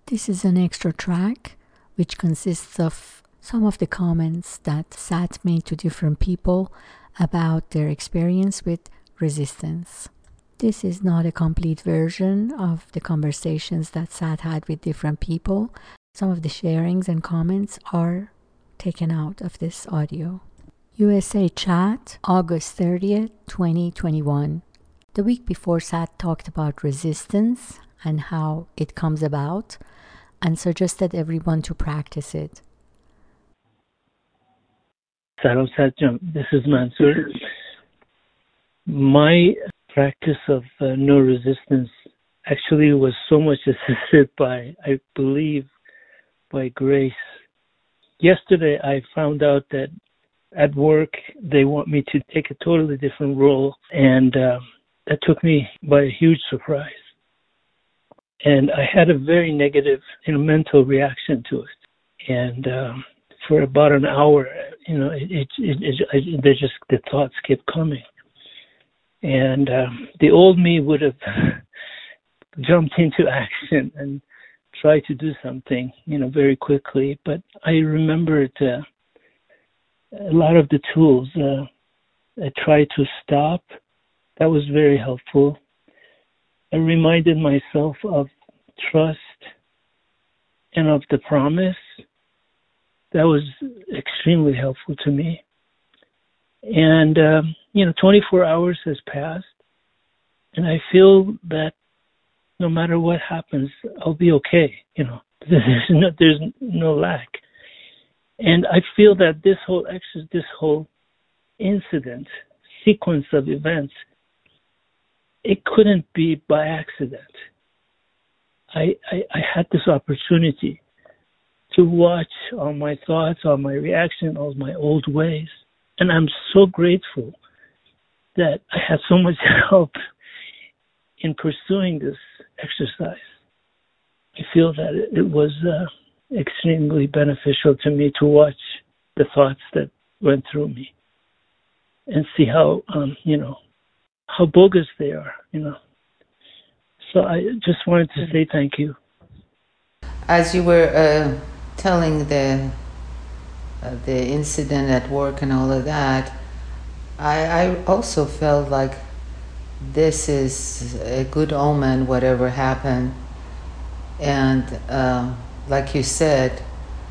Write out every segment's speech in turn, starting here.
This is an extra track which consists of some of the comments that Sat made to different people about their experience with resistance. This is not a complete version of the conversations that Sat had with different people. Some of the sharings and comments are taken out of this audio. USA Chat, August 30th, 2021. The week before, Sat talked about resistance and how it comes about and suggested everyone to practice it. Salam Satjam, this is Mansoor. My practice of no resistance actually was so much assisted by, I believe, by grace. Yesterday I found out that at work they want me to take a totally different role, and that took me by a huge surprise. And I had a very negative, mental reaction to it. And for about an hour, the thoughts kept coming. And the old me would have jumped into action and tried to do something, very quickly. But I remembered a lot of the tools. I tried to stop. That was very helpful. I reminded myself of trust and of the promise. That was extremely helpful to me. And, 24 hours has passed, and I feel that no matter what happens, I'll be okay. There's no lack. And I feel that this whole incident, sequence of events, it couldn't be by accident. I had this opportunity to watch all my thoughts, all my reaction, all my old ways. And I'm so grateful that I had so much help in pursuing this exercise. I feel that it was extremely beneficial to me to watch the thoughts that went through me and see how, how bogus they are, So I just wanted to say thank you. As you were telling the incident at work and all of that, I also felt like this is a good omen, whatever happened. And like you said,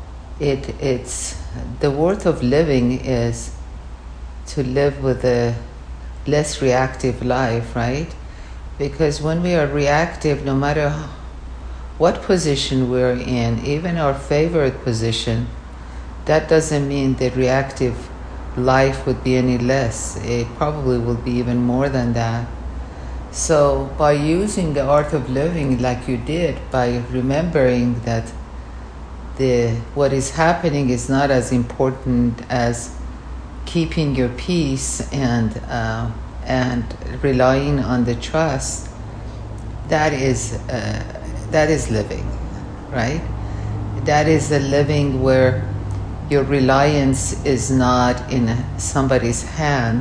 it's the worth of living is to live with a less reactive life, right? Because when we are reactive, no matter what position we're in, even our favorite position, that doesn't mean the reactive life would be any less. It probably will be even more than that. So by using the art of living like you did, by remembering that what is happening is not as important as keeping your peace and relying on the trust, that is living, right? That is the living where your reliance is not in somebody's hand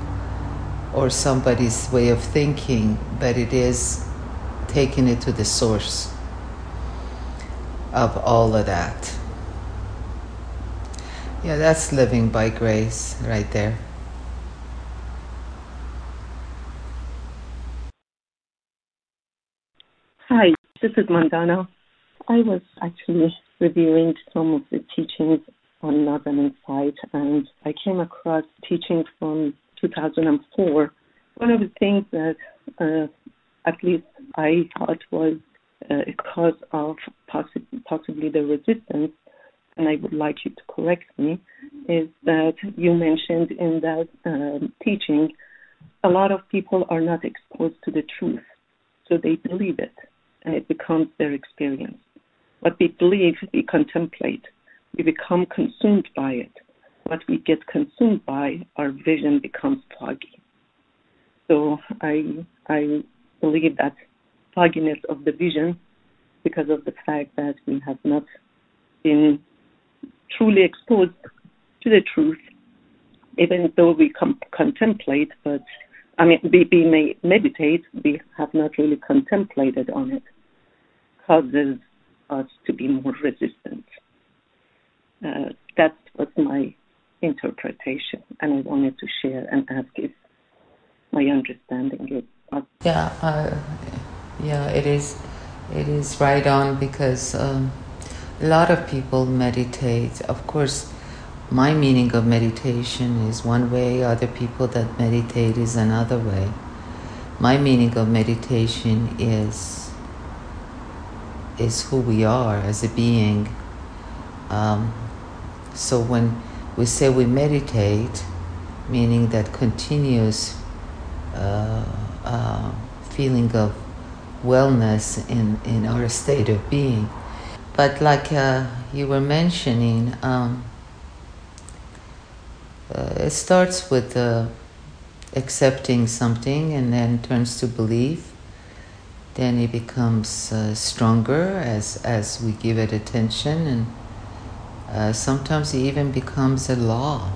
or somebody's way of thinking, but it is taking it to the source of all of that. Yeah, that's living by grace right there. Hi, this is Mandana. I was actually reviewing some of the teachings on Northern Insight, and I came across teachings from 2004. One of the things that at least I thought was a cause of possibly the resistance, and I would like you to correct me, is that you mentioned in that teaching, a lot of people are not exposed to the truth, so they believe it, and it becomes their experience. What we believe, we contemplate. We become consumed by it. What we get consumed by, our vision becomes foggy. So I believe that fogginess of the vision, because of the fact that we have not been truly exposed to the truth, even though we contemplate, but we may meditate, we have not really contemplated on it, causes us to be more resistant. That was my interpretation, and I wanted to share and ask if my understanding is. It is. It is right on because a lot of people meditate. Of course, my meaning of meditation is one way. Other people that meditate is another way. My meaning of meditation is who we are as a being. So when we say we meditate, meaning that continuous feeling of wellness in our state of being. But like you were mentioning, it starts with accepting something and then turns to belief. Then it becomes stronger as we give it attention, and sometimes it even becomes a law.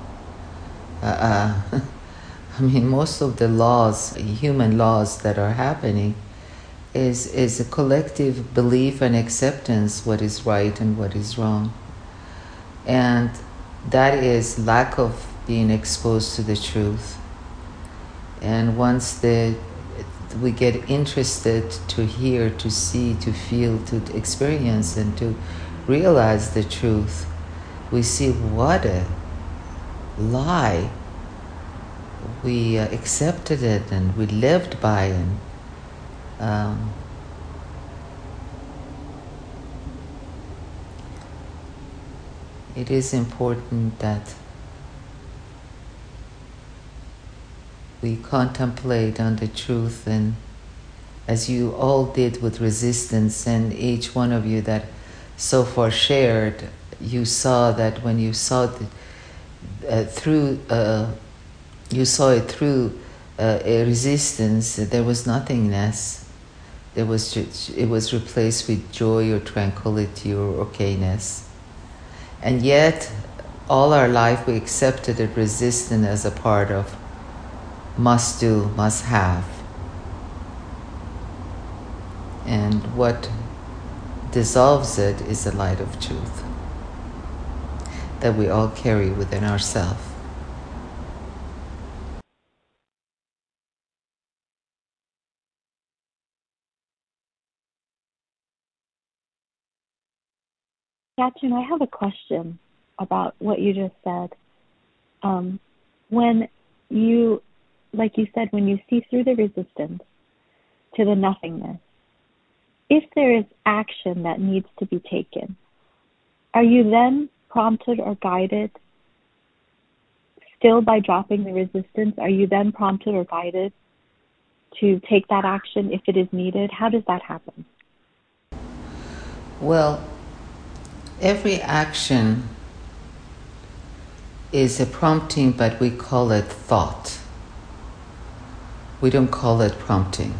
I mean, most of the laws, human laws that are happening, is a collective belief and acceptance what is right and what is wrong. And that is lack of being exposed to the truth. And once we get interested to hear, to see, to feel, to experience, and to realize the truth, we see what a lie. We accepted it and we lived by it. It is important that we contemplate on the truth, and as you all did with resistance, and each one of you that so far shared, you saw that when you saw you saw it through a resistance, there was nothingness. It was replaced with joy or tranquility or okayness. And yet, all our life we accepted a resistance as a part of must do, must have. And what dissolves it is the light of truth that we all carry within ourselves. Katrin, I have a question about what you just said. When you, like you said, when you see through the resistance to the nothingness, if there is action that needs to be taken, are you then prompted or guided still by dropping the resistance? Are you then prompted or guided to take that action if it is needed? How does that happen? Well, every action is a prompting, but we call it thought. We don't call it prompting.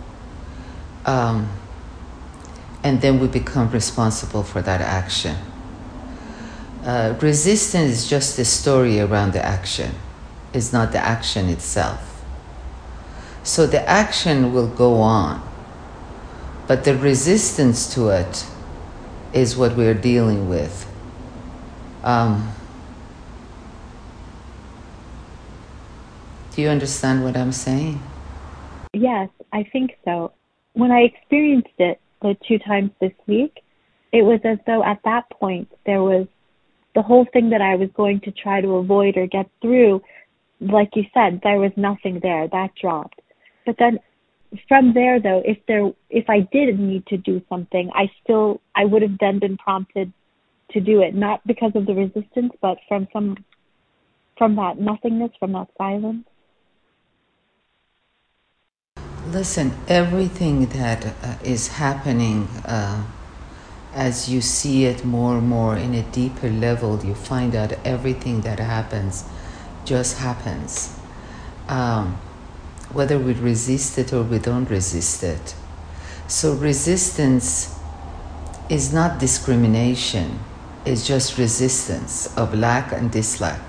And then we become responsible for that action. Resistance is just a story around the action. It's not the action itself. So the action will go on, but the resistance to it is what we're dealing with. Do you understand what I'm saying? Yes, I think so. When I experienced it the 2 times this week, it was as though at that point there was the whole thing that I was going to try to avoid or get through. Like you said, there was nothing there. That dropped. But then from there, though, if I did need to do something, I would have then been prompted to do it, not because of the resistance, but from that nothingness, from that silence. Listen, everything that is happening, as you see it more and more in a deeper level, you find out everything that happens just happens. Whether we resist it or we don't resist it. So resistance is not discrimination, it's just resistance of lack and dislike.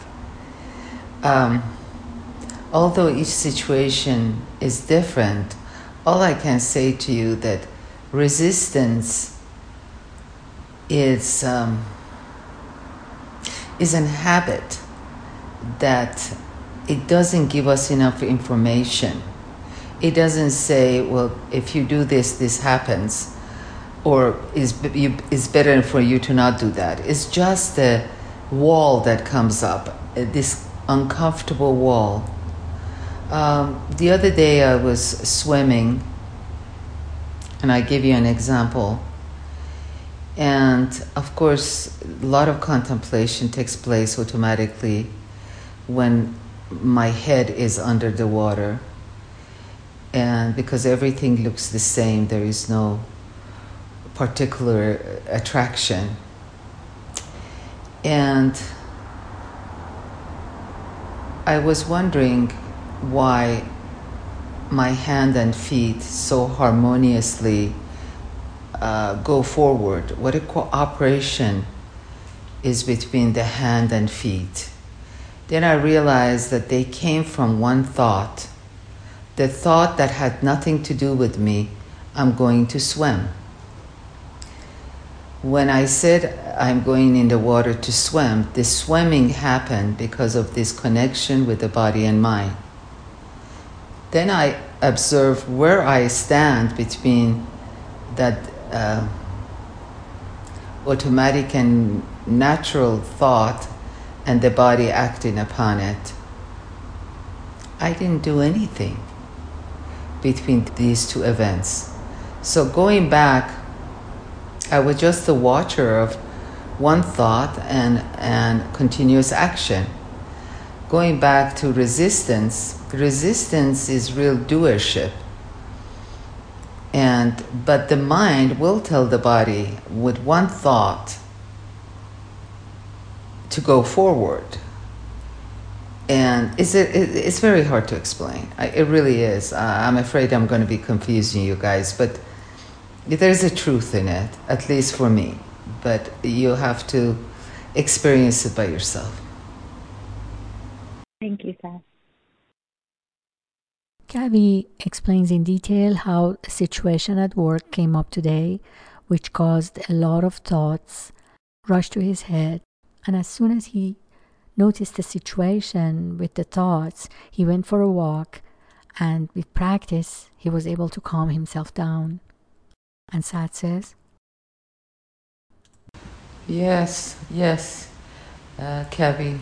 Although each situation is different, all I can say to you that resistance is an habit that it doesn't give us enough information. It doesn't say, well, if you do this, this happens, or it's better for you to not do that. It's just a wall that comes up, this uncomfortable wall. The other day I was swimming, and I give you an example. And of course, a lot of contemplation takes place automatically when my head is under the water. And because everything looks the same, there is no particular attraction. And I was wondering why my hand and feet so harmoniously go forward, what a cooperation is between the hand and feet. Then I realized that they came from one thought, the thought that had nothing to do with me, I'm going to swim. When I said I'm going in the water to swim, the swimming happened because of this connection with the body and mind. Then I observe where I stand between that automatic and natural thought and the body acting upon it. I didn't do anything between these two events. So going back, I was just the watcher of one thought and continuous action. Going back to resistance is real doership. But the mind will tell the body with one thought to go forward. And it's very hard to explain. It really is. I'm afraid I'm going to be confusing you guys, but there's a truth in it, at least for me. But you have to experience it by yourself. Thank you, Seth. Kavi explains in detail how a situation at work came up today, which caused a lot of thoughts rush to his head. And as soon as he noticed the situation with the thoughts, he went for a walk, and with practice, he was able to calm himself down. And Sat says, Yes, Kavi.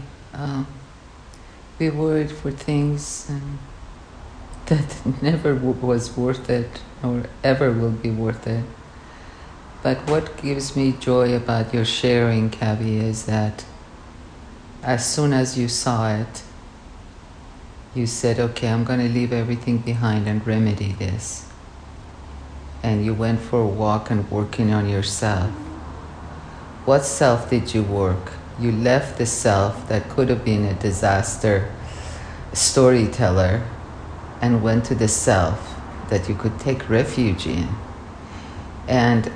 We worried for things that never was worth it or ever will be worth it. But what gives me joy about your sharing, Kavi, is that as soon as you saw it, you said, okay, I'm going to leave everything behind and remedy this. And you went for a walk and working on yourself. What self did you work? You left the self that could have been a disaster storyteller and went to the self that you could take refuge in. And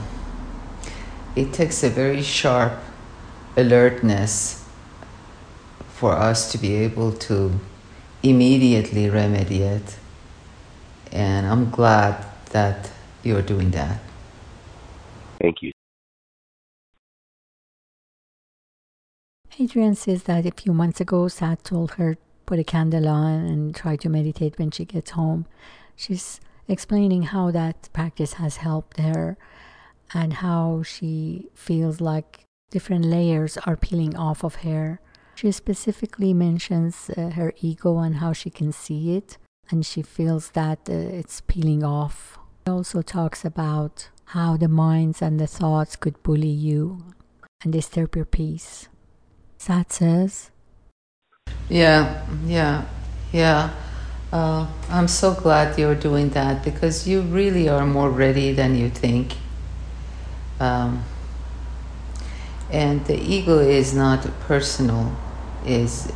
it takes a very sharp alertness for us to be able to immediately remedy it. And I'm glad that you're doing that. Thank you. Adrienne says that a few months ago, Sat told her put a candle on and try to meditate when she gets home. She's explaining how that practice has helped her and how she feels like different layers are peeling off of her. She specifically mentions her ego and how she can see it, and she feels that it's peeling off. She also talks about how the minds and the thoughts could bully you and disturb your peace. Sat says, Yeah. I'm so glad you're doing that because you really are more ready than you think. And the ego is not personal, is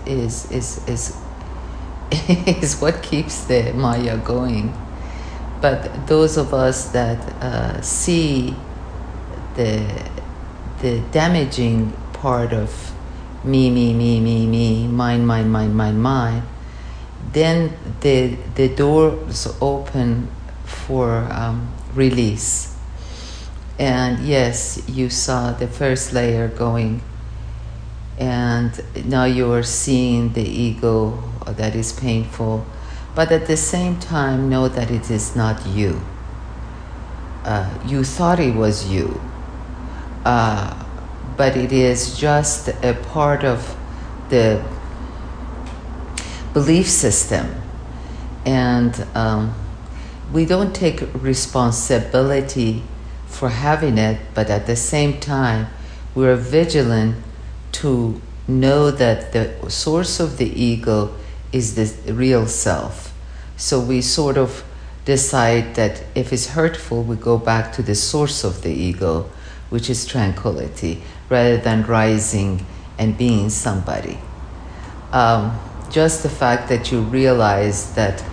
what keeps the Maya going. But those of us that see the damaging part of me, mine, then the doors open for release. And yes, you saw the first layer going, and now you are seeing the ego that is painful. But at the same time, know that it is not you. You thought it was you, but it is just a part of the belief system. And we don't take responsibility for having it, but at the same time, we're vigilant to know that the source of the ego is the real self. So we sort of decide that if it's hurtful, we go back to the source of the ego, which is tranquility, rather than rising and being somebody. Just the fact that you realize that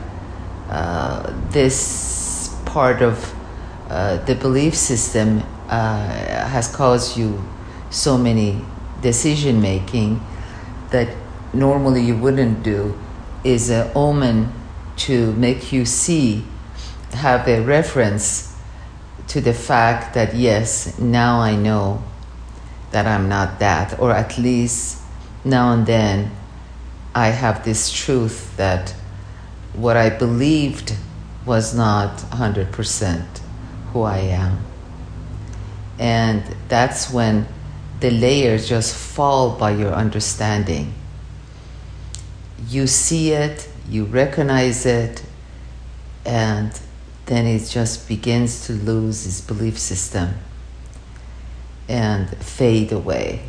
this part of the belief system has caused you so many decision making that normally you wouldn't do is an omen to make you have a reference to the fact that yes, now I know that I'm not that, or at least now and then I have this truth that what I believed was not 100% who I am. And that's when the layers just fall by your understanding. You see it, you recognize it, and then it just begins to lose its belief system and fade away.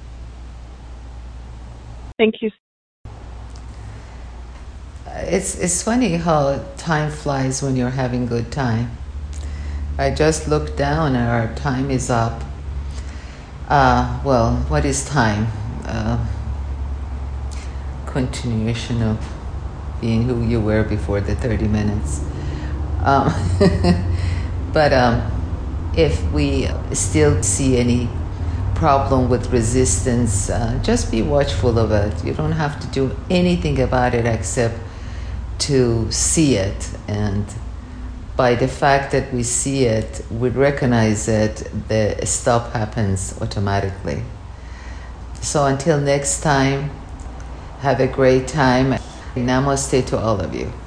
Thank you. It's funny how time flies when you're having a good time. I just looked down and our time is up. Well, what is time? Continuation of being who you were before the 30 minutes. But if we still see any problem with resistance, just be watchful of it. You don't have to do anything about it except to see it. And by the fact that we see it, we recognize it, the stop happens automatically. So until next time, have a great time. Namaste to all of you.